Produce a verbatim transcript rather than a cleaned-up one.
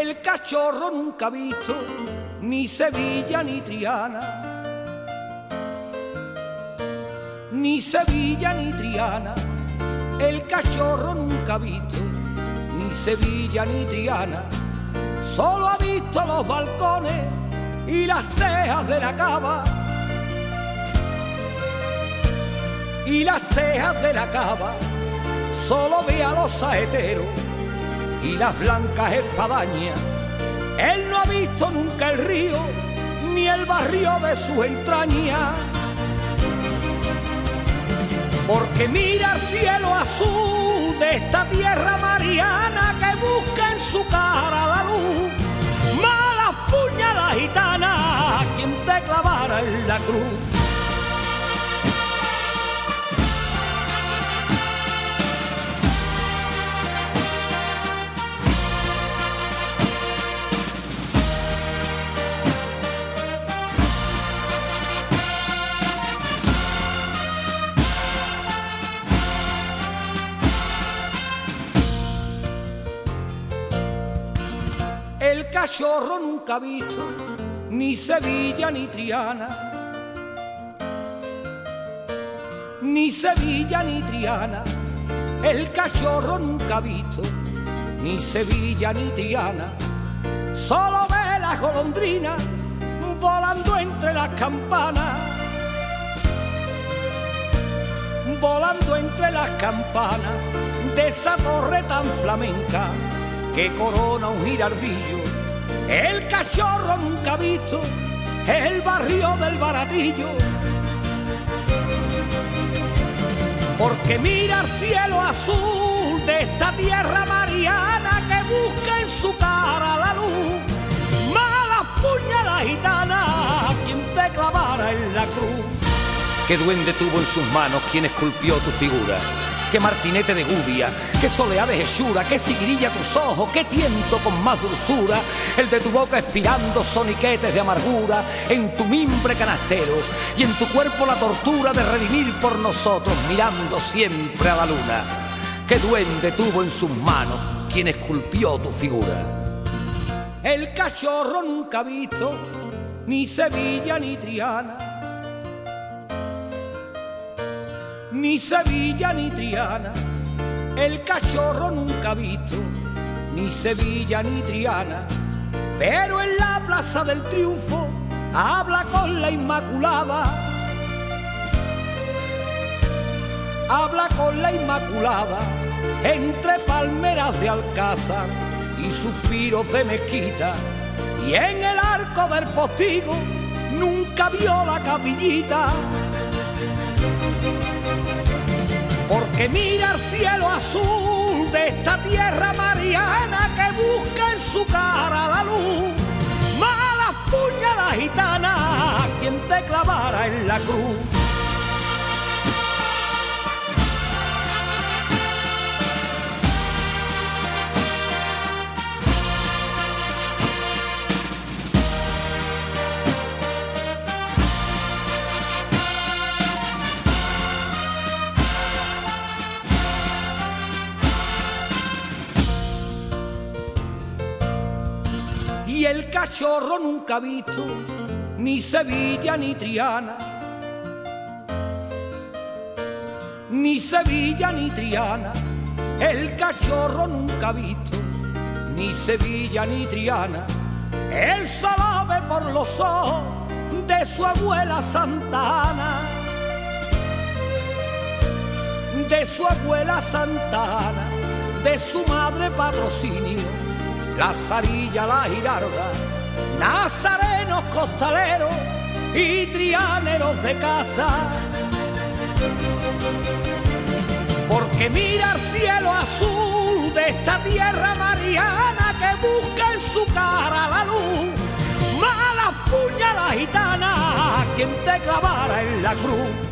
El cachorro nunca ha visto ni Sevilla ni Triana, ni Sevilla ni Triana. El cachorro nunca ha visto ni Sevilla ni Triana. Solo ha visto los balcones y las tejas de la cava, y las tejas de la cava. Solo ve a los saeteros y las blancas espadañas. Él no ha visto nunca el río ni el barrio de sus entrañas, porque mira el cielo azul de esta tierra mariana que busca en su cara la luz. Malas puñaladas gitanas, quien te clavara en la cruz. El cachorro nunca ha visto ni Sevilla ni Triana, ni Sevilla ni Triana. El cachorro nunca ha visto ni Sevilla ni Triana. Solo ve las golondrinas volando entre las campanas, volando entre las campanas de esa torre tan flamenca que corona un girardillo. El cachorro nunca ha visto el barrio del Baratillo, porque mira el cielo azul de esta tierra mariana que busca en su cara la luz. Malas puñaladas gitanas, quien te clavara en la cruz. ¿Qué duende tuvo en sus manos quien esculpió tu figura? Qué martinete de gubia, qué soleá de hechura, qué sigrilla tus ojos, qué tiento con más dulzura, el de tu boca expirando soniquetes de amargura, en tu mimbre canastero y en tu cuerpo la tortura de redimir por nosotros mirando siempre a la luna. Qué duende tuvo en sus manos quien esculpió tu figura. El cachorro nunca ha visto ni Sevilla ni Triana, ni Sevilla ni Triana. El cachorro nunca ha visto ni Sevilla ni Triana, pero en la Plaza del Triunfo habla con la Inmaculada, habla con la Inmaculada entre palmeras de alcázar y suspiros de mezquita, y en el arco del postigo nunca vio la capillita, porque mira el cielo azul de esta tierra mariana que busca en su cara la luz. Malas puñaladas gitanas, quien te clavara en la cruz. Y el cachorro nunca ha visto ni Sevilla ni Triana, ni Sevilla ni Triana. El cachorro nunca ha visto ni Sevilla ni Triana. Él solo ve por los ojos de su abuela Santa Ana, de su abuela Santa Ana, de su madre Patrocinio, la Zarilla, la Girarda, nazarenos costaleros y trianeros de casta. Porque mira el cielo azul de esta tierra mariana que busca en su cara la luz. Malas puñaladas gitanas, quien te clavara en la cruz.